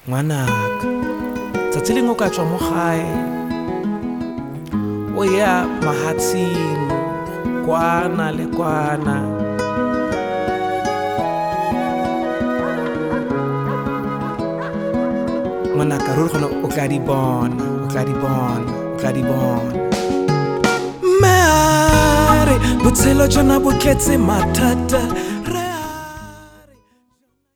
Ngwanaka, tsatsi lengwe o ka tswa mo gae o ya mahatsheng kwana le kwana, ngwanaka ruri gona o tla di bona, o tla di bona, o tla di bona. Mare botshelo jona bo tletse mathata,